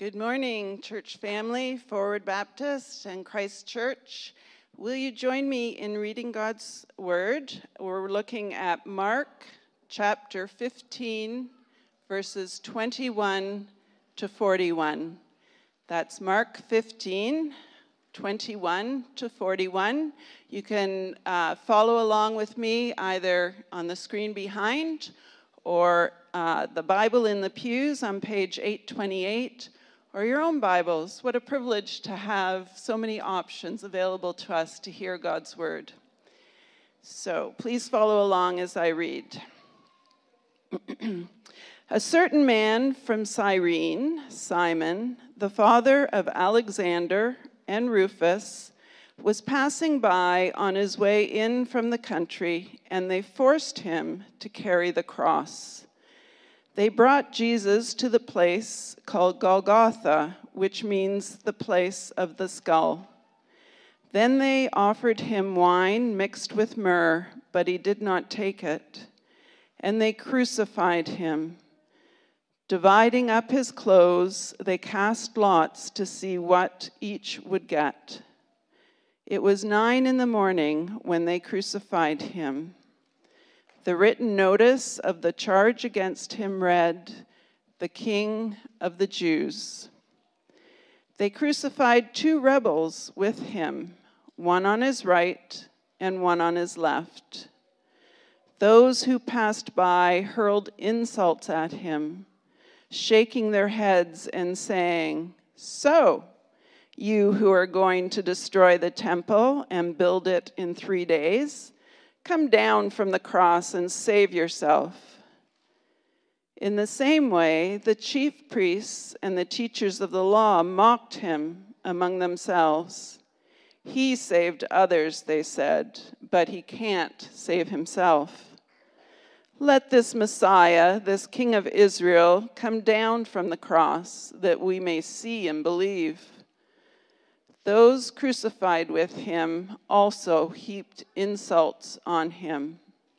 Good morning, church family, Forward Baptist, and Christ Church. Will you join me in reading God's Word? We're looking at Mark chapter 15, verses 21 to 41. That's Mark 15, 21 to 41. You can follow along with me either on the screen behind or the Bible in the pews on page 828, or your own Bibles. What a privilege to have so many options available to us to hear God's Word. So please follow along as I read. A certain man from Cyrene, Simon, the father of Alexander and Rufus, was passing by on his way in from the country, and they forced him to carry the cross. They brought Jesus to the place called Golgotha, which means the place of the skull. Then they offered him wine mixed with myrrh, but he did not take it. And they crucified him. Dividing up his clothes, they cast lots to see what each would get. It was 9 a.m. when they crucified him. The written notice of the charge against him read, "The King of the Jews." They crucified 2 rebels with him, one on his right and one on his left. Those who passed by hurled insults at him, shaking their heads and saying, "So, you who are going to destroy the temple and build it in 3 days, come down from the cross and save yourself." In the same way, the chief priests and the teachers of the law mocked him among themselves. "He saved others," they said, "but he can't save himself. Let this Messiah, this King of Israel, come down from the cross that we may see and believe." Those crucified with him also heaped insults on him.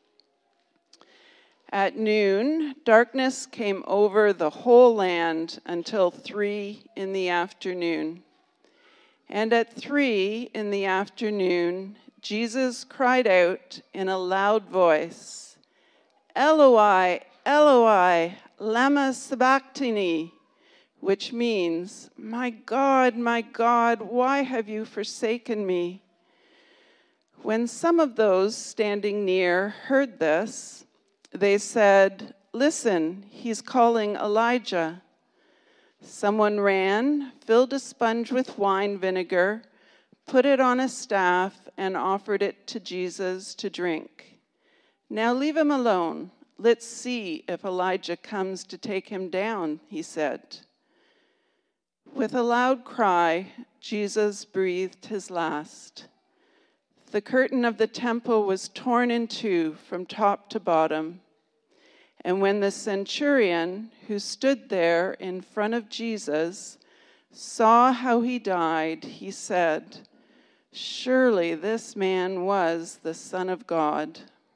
At noon, darkness came over the whole land until 3 p.m. And at 3 p.m, Jesus cried out in a loud voice, "Eloi, Eloi, lama sabachthani," which means, my God, why have you forsaken me?" When some of those standing near heard this, they said, "Listen, he's calling Elijah." Someone ran, filled a sponge with wine vinegar, put it on a staff, and offered it to Jesus to drink. "Now leave him alone. Let's see if Elijah comes to take him down," he said. With a loud cry, Jesus breathed his last. The curtain of the temple was torn in 2 from top to bottom. And when the centurion who stood there in front of Jesus saw how he died, he said, "Surely this man was the Son of God."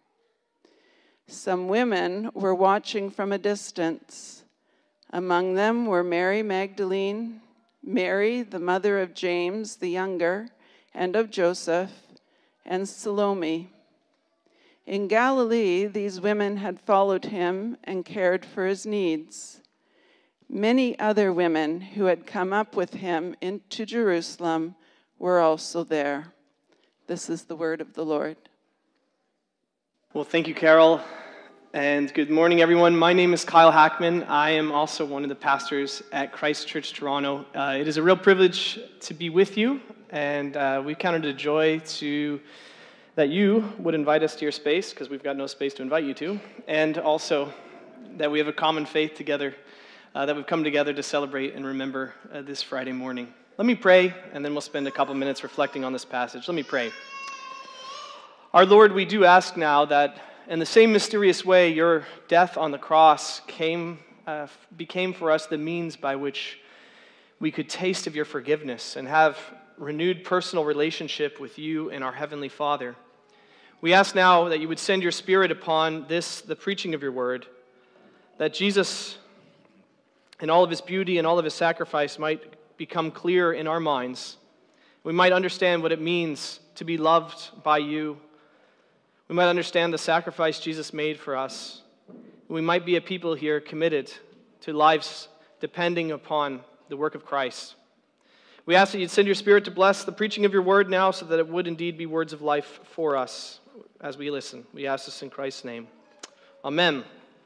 Some women were watching from a distance. Among them were Mary Magdalene, Mary, the mother of James the younger, and of Joseph, and Salome. In Galilee, these women had followed him and cared for his needs. Many other women who had come up with him into Jerusalem were also there. This is the word of the Lord. Well, thank you, Carol. And good morning, everyone. My name is Kyle Hackman. I am also one of the pastors at Christ Church Toronto. It is a real privilege to be with you, and we count it a joy that you would invite us to your space, because we've got no space to invite you to, and also that we have a common faith together, that we've come together to celebrate and remember this Friday morning. Let me pray, and then we'll spend a couple minutes reflecting on this passage. Let me pray. Our Lord, we do ask now that in the same mysterious way, your death on the cross became for us the means by which we could taste of your forgiveness and have renewed personal relationship with you and our Heavenly Father. We ask now that you would send your Spirit upon the preaching of your word, that Jesus and all of his beauty and all of his sacrifice might become clear in our minds. We might understand what it means to be loved by you. We might understand the sacrifice Jesus made for us. We might be a people here committed to lives depending upon the work of Christ. We ask that you'd send your Spirit to bless the preaching of your word now so that it would indeed be words of life for us as we listen. We ask this in Christ's name. Amen.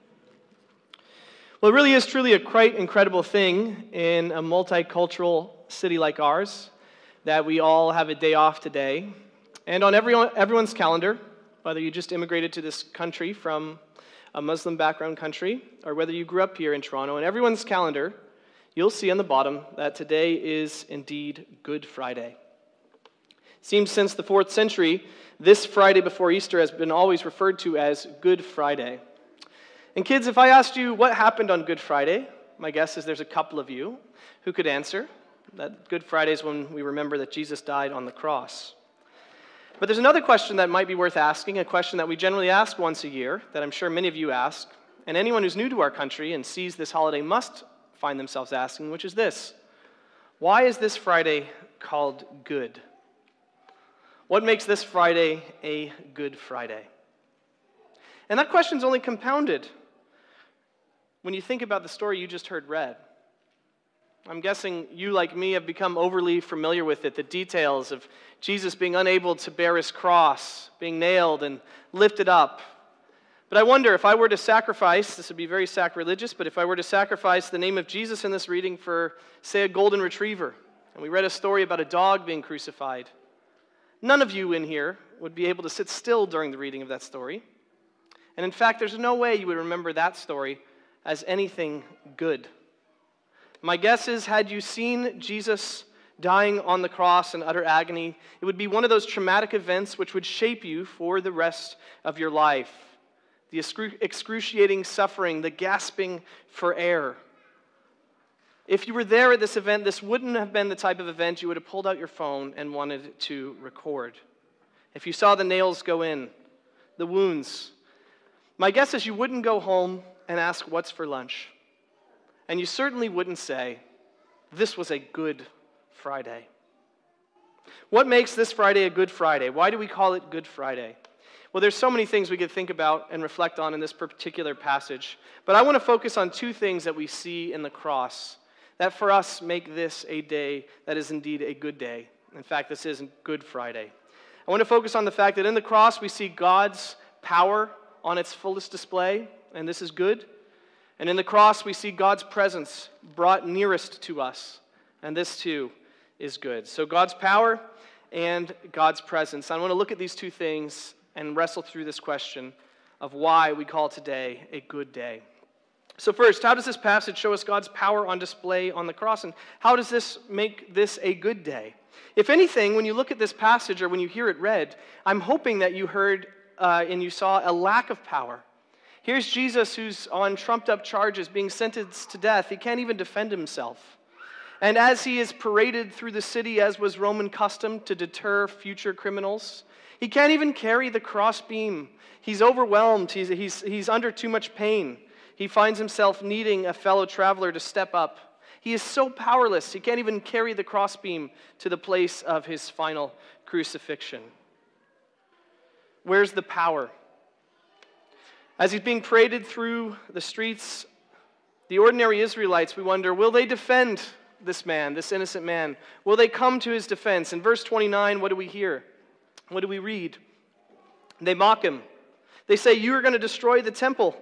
Well, it really is truly a quite incredible thing in a multicultural city like ours that we all have a day off today. And on everyone's calendar, whether you just immigrated to this country from a Muslim background country or whether you grew up here in Toronto, on everyone's calendar, you'll see on the bottom that today is indeed Good Friday. It seems since the 4th century, this Friday before Easter has been always referred to as Good Friday. And kids, if I asked you what happened on Good Friday, my guess is there's a couple of you who could answer that Good Friday is when we remember that Jesus died on the cross. But there's another question that might be worth asking, a question that we generally ask once a year, that I'm sure many of you ask, and anyone who's new to our country and sees this holiday must find themselves asking, which is this: why is this Friday called good? What makes this Friday a Good Friday? And that question's only compounded when you think about the story you just heard read. I'm guessing you, like me, have become overly familiar with it, the details of Jesus being unable to bear his cross, being nailed and lifted up. But I wonder, if I were to sacrifice, this would be very sacrilegious, but if I were to sacrifice the name of Jesus in this reading for, say, a golden retriever, and we read a story about a dog being crucified, none of you in here would be able to sit still during the reading of that story. And in fact, there's no way you would remember that story as anything good. My guess is, had you seen Jesus dying on the cross in utter agony, it would be one of those traumatic events which would shape you for the rest of your life. The excruciating suffering, the gasping for air. If you were there at this event, this wouldn't have been the type of event you would have pulled out your phone and wanted to record. If you saw the nails go in, the wounds, my guess is you wouldn't go home and ask, "What's for lunch?" And you certainly wouldn't say, "This was a good Friday." What makes this Friday a Good Friday? Why do we call it Good Friday? Well, there's so many things we could think about and reflect on in this particular passage. But I want to focus on two things that we see in the cross that for us make this a day that is indeed a good day. In fact, this is Good Friday. I want to focus on the fact that in the cross we see God's power on its fullest display, and this is good. And in the cross we see God's presence brought nearest to us, and this too is good. So God's power and God's presence. I want to look at these two things and wrestle through this question of why we call today a good day. So first, how does this passage show us God's power on display on the cross, and how does this make this a good day? If anything, when you look at this passage or when you hear it read, I'm hoping that you heard and you saw a lack of power. Here's Jesus who's on trumped-up charges, being sentenced to death. He can't even defend himself. And as he is paraded through the city, as was Roman custom to deter future criminals, he can't even carry the crossbeam. He's overwhelmed. He's under too much pain. He finds himself needing a fellow traveler to step up. He is so powerless, he can't even carry the crossbeam to the place of his final crucifixion. Where's the power? As he's being paraded through the streets, the ordinary Israelites, we wonder, will they defend this man, this innocent man? Will they come to his defense? In verse 29, what do we hear? What do we read? They mock him. They say, "You are going to destroy the temple.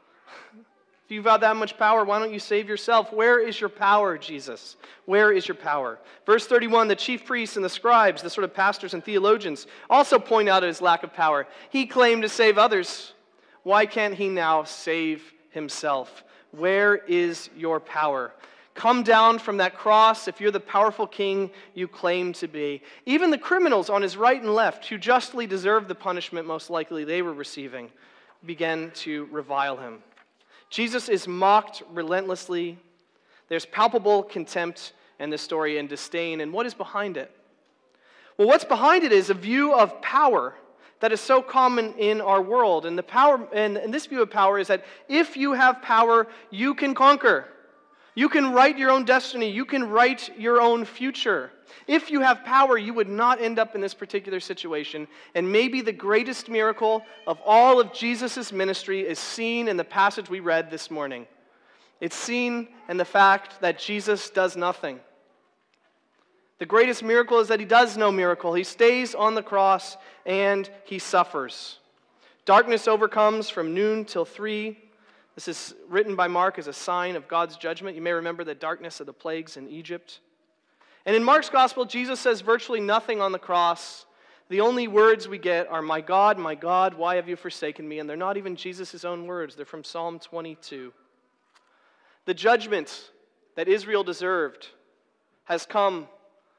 If you've got that much power, why don't you save yourself? Where is your power, Jesus? Where is your power?" Verse 31, the chief priests and the scribes, the sort of pastors and theologians, also point out his lack of power. He claimed to save others. Why can't he now save himself? Where is your power? Come down from that cross if you're the powerful king you claim to be. Even the criminals on his right and left, who justly deserved the punishment most likely they were receiving, began to revile him. Jesus is mocked relentlessly. There's palpable contempt in this story and disdain. And what is behind it? Well, what's behind it is a view of power that is so common in our world. And this view of power is that if you have power, you can conquer. You can write your own destiny. You can write your own future. If you have power, you would not end up in this particular situation. And maybe the greatest miracle of all of Jesus' ministry is seen in the passage we read this morning. It's seen in the fact that Jesus does nothing. The greatest miracle is that he does no miracle. He stays on the cross and he suffers. Darkness overcomes from noon till 3. This is written by Mark as a sign of God's judgment. You may remember the darkness of the plagues in Egypt. And in Mark's gospel, Jesus says virtually nothing on the cross. The only words we get are, my God, why have you forsaken me?" And they're not even Jesus' own words. They're from Psalm 22. The judgment that Israel deserved has come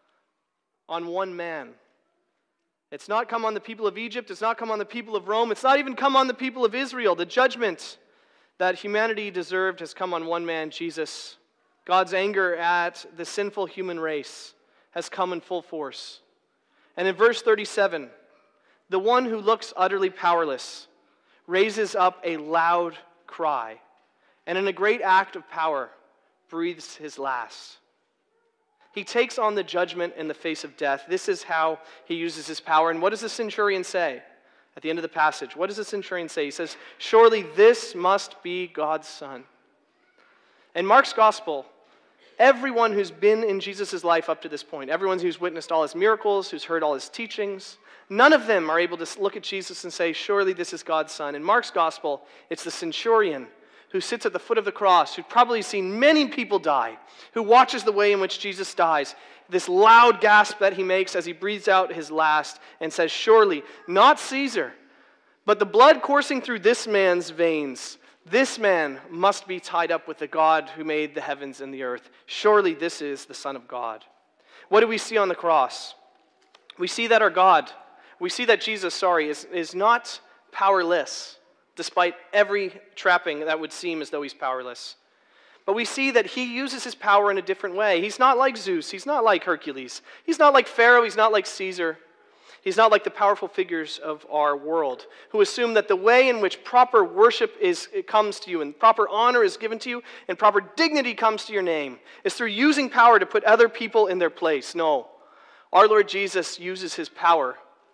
on one man. It's not come on the people of Egypt. It's not come on the people of Rome. It's not even come on the people of Israel. The judgment that humanity deserved has come on one man, Jesus. God's anger at the sinful human race has come in full force. And in verse 37, the one who looks utterly powerless raises up a loud cry, and in a great act of power breathes his last. He takes on the judgment in the face of death. This is how he uses his power. And what does the centurion say at the end of the passage? What does the centurion say? He says, "Surely this must be God's Son." In Mark's gospel, everyone who's been in Jesus' life up to this point, everyone who's witnessed all his miracles, who's heard all his teachings, none of them are able to look at Jesus and say, "Surely this is God's Son." In Mark's gospel, it's the centurion who sits at the foot of the cross, who'd probably seen many people die, who watches the way in which Jesus dies, this loud gasp that he makes as he breathes out his last and says, "Surely, not Caesar, but the blood coursing through this man's veins, this man must be tied up with the God who made the heavens and the earth. Surely this is the Son of God." What do we see on the cross? We see that our God, we see that Jesus, is not powerless, despite every trapping that would seem as though he's powerless. But we see that he uses his power in a different way. He's not like Zeus. He's not like Hercules. He's not like Pharaoh. He's not like Caesar. He's not like the powerful figures of our world who assume that the way in which proper worship comes to you and proper honor is given to you and proper dignity comes to your name is through using power to put other people in their place. No. Our Lord Jesus uses his power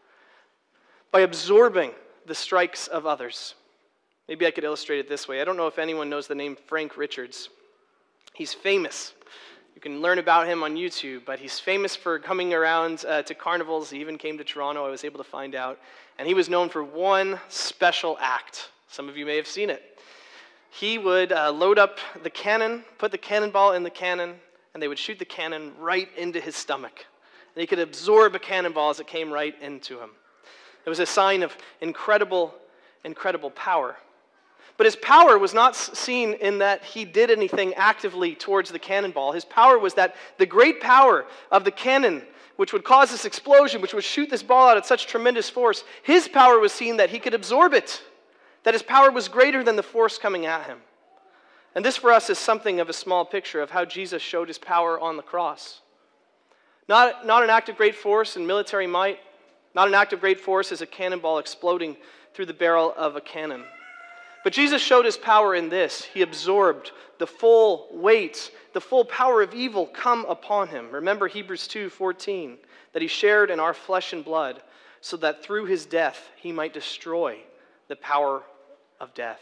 by absorbing the strikes of others. Maybe I could illustrate it this way. I don't know if anyone knows the name Frank Richards. He's famous. You can learn about him on YouTube, but he's famous for coming around to carnivals. He even came to Toronto, I was able to find out. And he was known for one special act. Some of you may have seen it. He would load up the cannon, put the cannonball in the cannon, and they would shoot the cannon right into his stomach. And he could absorb a cannonball as it came right into him. It was a sign of incredible power. But his power was not seen in that he did anything actively towards the cannonball. His power was that the great power of the cannon, which would cause this explosion, which would shoot this ball out at such tremendous force, his power was seen that he could absorb it, that his power was greater than the force coming at him. And this for us is something of a small picture of how Jesus showed his power on the cross. Not an act of great force and military might, not an act of great force as a cannonball exploding through the barrel of a cannon. But Jesus showed his power in this. He absorbed the full weight, the full power of evil come upon him. Remember Hebrews 2:14, that he shared in our flesh and blood so that through his death he might destroy the power of death.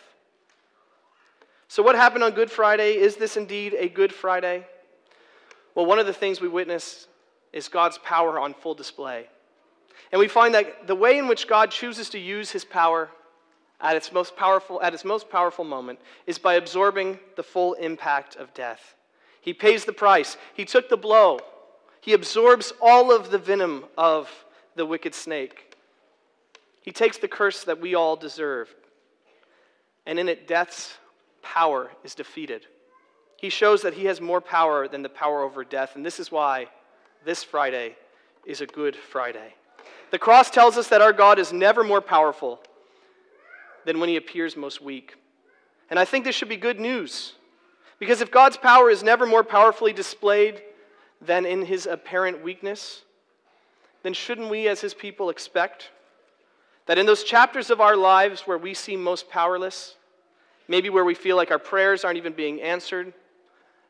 So what happened on Good Friday? Is this indeed a Good Friday? Well, one of the things we witness is God's power on full display. And we find that the way in which God chooses to use his power at its most powerful moment is by absorbing the full impact of death. He pays the price. He took the blow. He absorbs all of the venom of the wicked snake. He takes the curse that we all deserve. And in it, death's power is defeated. He shows that he has more power than the power over death. And this is why this Friday is a Good Friday. The cross tells us that our God is never more powerful than when he appears most weak. And I think this should be good news. Because if God's power is never more powerfully displayed than in his apparent weakness, then shouldn't we as his people expect that in those chapters of our lives where we seem most powerless, maybe where we feel like our prayers aren't even being answered,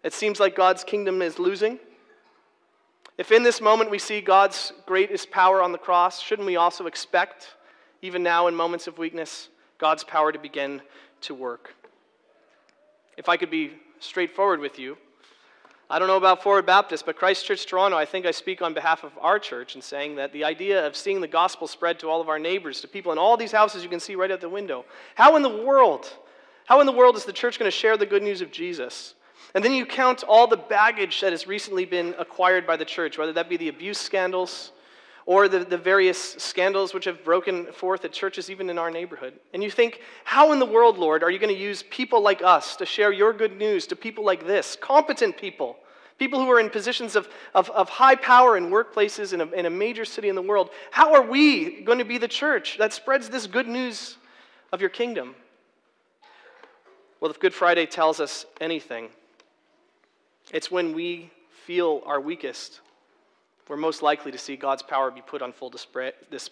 It seems like God's kingdom is losing. If in this moment we see God's greatest power on the cross, shouldn't we also expect, even now in moments of weakness, God's power to begin to work? If I could be straightforward with you, I don't know about Forward Baptist, but Christ Church Toronto, I think I speak on behalf of our church in saying that the idea of seeing the gospel spread to all of our neighbors, to people in all these houses you can see right out the window, how in the world is the church going to share the good news of Jesus? And then you count all the baggage that has recently been acquired by the church, whether that be the abuse scandals or the various scandals which have broken forth at churches even in our neighborhood. And you think, how in the world, Lord, are you going to use people like us to share your good news to people like this, competent people, people who are in positions of high power in workplaces in a major city in the world? How are we going to be the church that spreads this good news of your kingdom? Well, if Good Friday tells us anything, it's when we feel our weakest, we're most likely to see God's power be put on full display.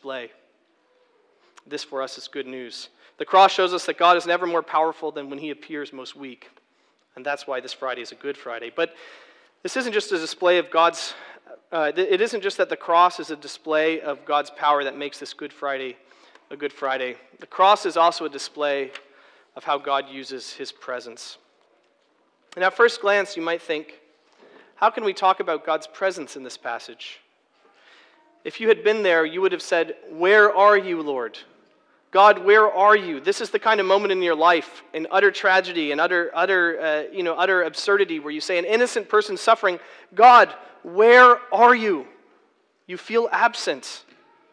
This for us is good news. The cross shows us that God is never more powerful than when he appears most weak. And that's why this Friday is a Good Friday. But this isn't just a display of God's, it isn't just that the cross is a display of God's power that makes this Good Friday a Good Friday. The cross is also a display of how God uses his presence. And at first glance, you might think, how can we talk about God's presence in this passage? If you had been there, you would have said, "Where are you, Lord? God, where are you?" This is the kind of moment in your life, in utter tragedy and utter absurdity, where you say, an innocent person suffering, "God, where are you?" You feel absent.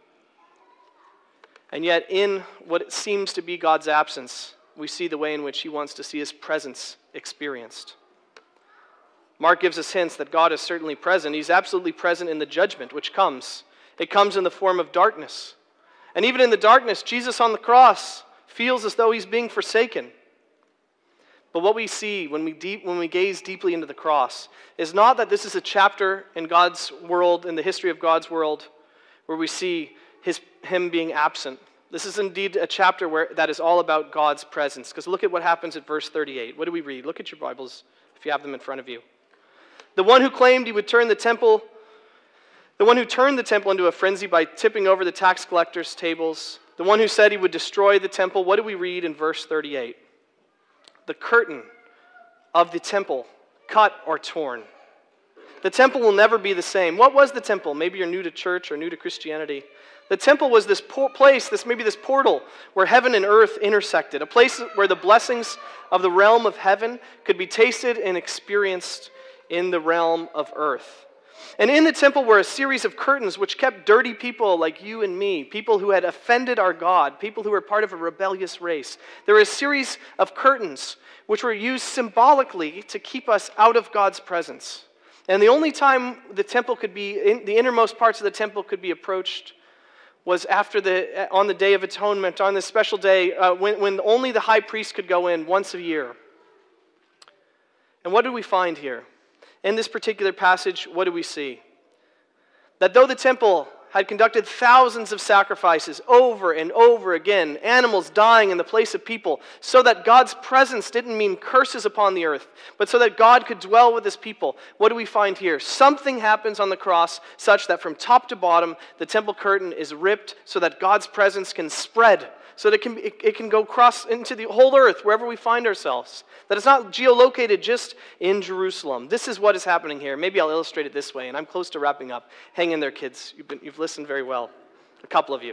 And yet, in what seems to be God's absence, we see the way in which he wants to see his presence experienced. Mark gives us hints that God is certainly present. He's absolutely present in the judgment which comes. It comes in the form of darkness. And even in the darkness, Jesus on the cross feels as though he's being forsaken. But what we see when we gaze deeply into the cross is not that this is a chapter in God's world, in the history of God's world, where we see him being absent. This is indeed a chapter that is all about God's presence. Because look at what happens at verse 38. What do we read? Look at your Bibles if you have them in front of you. The one who claimed he would turn the temple into a frenzy by tipping over the tax collectors' tables, the one who said he would destroy the temple, what do we read in verse 38? The curtain of the temple cut or torn. The temple will never be the same. What was the temple? Maybe you're new to church or new to Christianity. The temple was this place, this portal where heaven and earth intersected, a place where the blessings of the realm of heaven could be tasted and experienced in the realm of earth. And in the temple were a series of curtains which kept dirty people like you and me, people who had offended our God, people who were part of a rebellious race. There were a series of curtains which were used symbolically to keep us out of God's presence. And the only time the temple could be, the innermost parts of the temple could be approached was on the Day of Atonement, on this special day when only the high priest could go in once a year. And what do we find here? In this particular passage, what do we see? That though the temple had conducted thousands of sacrifices over and over again, animals dying in the place of people, so that God's presence didn't mean curses upon the earth, but so that God could dwell with his people. What do we find here? Something happens on the cross such that from top to bottom, the temple curtain is ripped so that God's presence can spread, so that it can go across into the whole earth, wherever we find ourselves. That it's not geolocated just in Jerusalem. This is what is happening here. Maybe I'll illustrate it this way, and I'm close to wrapping up. Hang in there, kids. You've listened very well. A couple of you.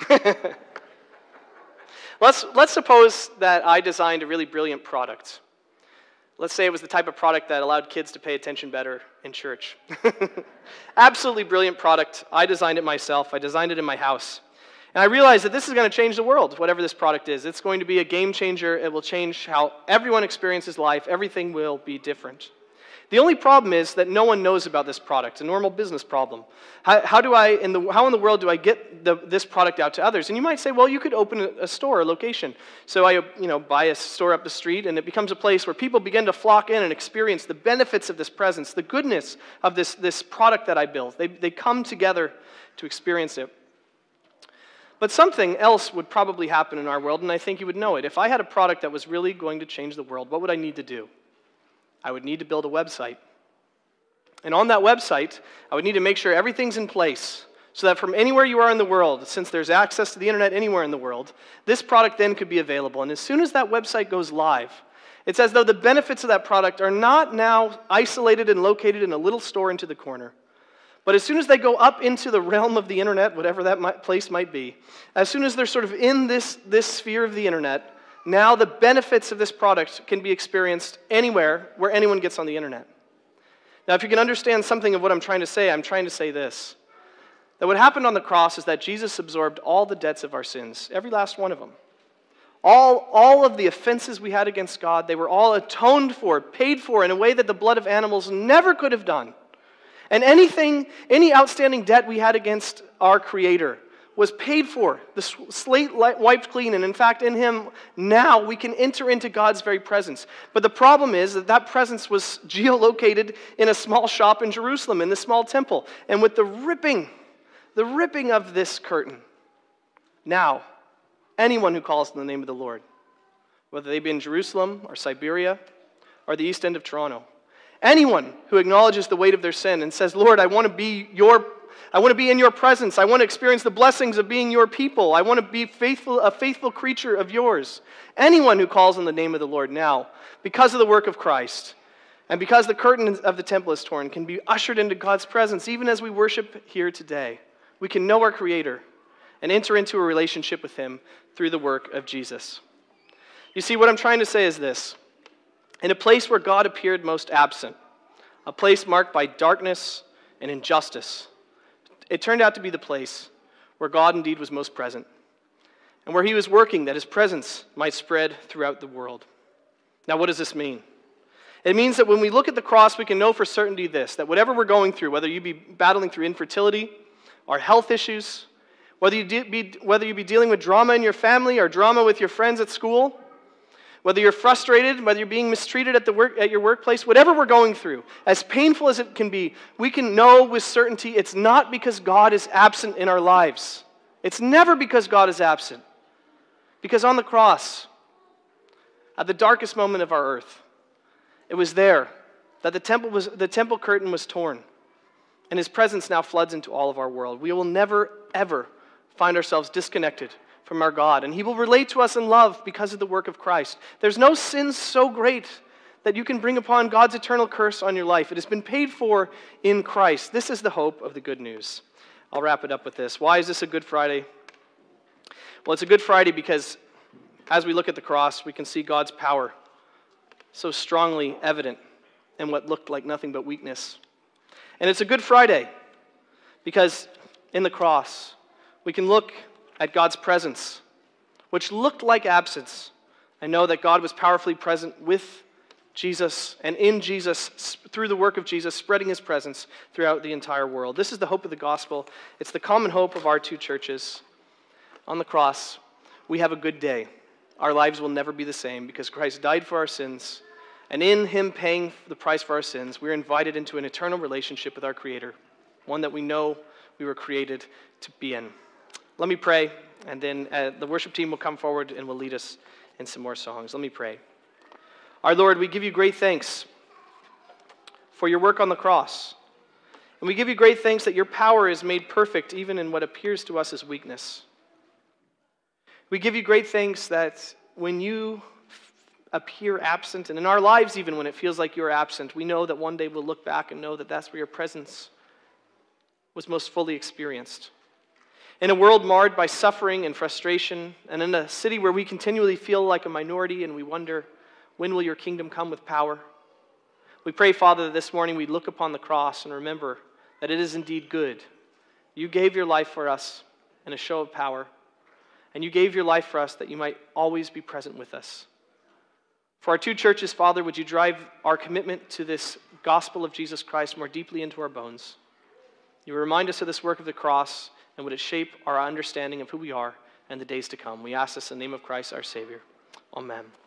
Let's suppose that I designed a really brilliant product. Let's say it was the type of product that allowed kids to pay attention better in church. Absolutely brilliant product. I designed it myself. I designed it in my house. And I realized that this is going to change the world, whatever this product is. It's going to be a game changer. It will change how everyone experiences life. Everything will be different. The only problem is that no one knows about this product, a normal business problem. How in the world do I get this product out to others? And you might say, well, you could open a store, a location. So I buy a store up the street, and it becomes a place where people begin to flock in and experience the benefits of this presence, the goodness of this product that I built. They come together to experience it. But something else would probably happen in our world, and I think you would know it. If I had a product that was really going to change the world, what would I need to do? I would need to build a website. And on that website, I would need to make sure everything's in place so that from anywhere you are in the world, since there's access to the internet anywhere in the world, this product then could be available. And as soon as that website goes live, it's as though the benefits of that product are not now isolated and located in a little store into the corner. But as soon as they go up into the realm of the internet, whatever that place might be, as soon as they're sort of in this sphere of the internet, now the benefits of this product can be experienced anywhere where anyone gets on the internet. Now, if you can understand something of what I'm trying to say this. That what happened on the cross is that Jesus absorbed all the debts of our sins, every last one of them. All of the offenses we had against God, they were all atoned for, paid for in a way that the blood of animals never could have done. And any outstanding debt we had against our Creator was paid for, the slate wiped clean, and in fact, in Him, now we can enter into God's very presence. But the problem is that presence was geolocated in a small shop in Jerusalem, in this small temple. And with the ripping of this curtain, now, anyone who calls on the name of the Lord, whether they be in Jerusalem or Siberia or the east end of Toronto, anyone who acknowledges the weight of their sin and says, Lord, I want to be in your presence. I want to experience the blessings of being your people. I want to be a faithful creature of yours. Anyone who calls on the name of the Lord now, because of the work of Christ, and because the curtain of the temple is torn, can be ushered into God's presence, even as we worship here today. We can know our Creator and enter into a relationship with Him through the work of Jesus. You see, what I'm trying to say is this. In a place where God appeared most absent, a place marked by darkness and injustice, it turned out to be the place where God indeed was most present, and where He was working that His presence might spread throughout the world. Now, what does this mean? It means that when we look at the cross, we can know for certainty this, that whatever we're going through, whether you be battling through infertility or health issues, whether you be dealing with drama in your family or drama with your friends at school, whether you're frustrated, whether you're being mistreated at your workplace, whatever we're going through, as painful as it can be, we can know with certainty it's not because God is absent in our lives. It's never because God is absent. Because on the cross, at the darkest moment of our earth, it was there that the temple curtain was torn, and His presence now floods into all of our world. We will never, ever find ourselves disconnected from our God, and He will relate to us in love because of the work of Christ. There's no sin so great that you can bring upon God's eternal curse on your life. It has been paid for in Christ. This is the hope of the good news. I'll wrap it up with this. Why is this a Good Friday? Well, it's a Good Friday because as we look at the cross, we can see God's power so strongly evident in what looked like nothing but weakness. And it's a Good Friday because in the cross, we can look at God's presence, which looked like absence, and know that God was powerfully present with Jesus and in Jesus through the work of Jesus, spreading His presence throughout the entire world. This is the hope of the gospel. It's the common hope of our two churches. On the cross, we have a good day. Our lives will never be the same because Christ died for our sins, and in Him paying the price for our sins, we're invited into an eternal relationship with our Creator, one that we know we were created to be in. Let me pray, and then the worship team will come forward and will lead us in some more songs. Let me pray. Our Lord, we give you great thanks for your work on the cross. And we give you great thanks that your power is made perfect even in what appears to us as weakness. We give you great thanks that when you appear absent, and in our lives even when it feels like you're absent, we know that one day we'll look back and know that that's where your presence was most fully experienced. In a world marred by suffering and frustration, and in a city where we continually feel like a minority and we wonder, when will your kingdom come with power? We pray, Father, that this morning we look upon the cross and remember that it is indeed good. You gave your life for us in a show of power, and you gave your life for us that you might always be present with us. For our two churches, Father, would you drive our commitment to this gospel of Jesus Christ more deeply into our bones? You would remind us of this work of the cross, and would it shape our understanding of who we are and the days to come? We ask this in the name of Christ, our Savior. Amen.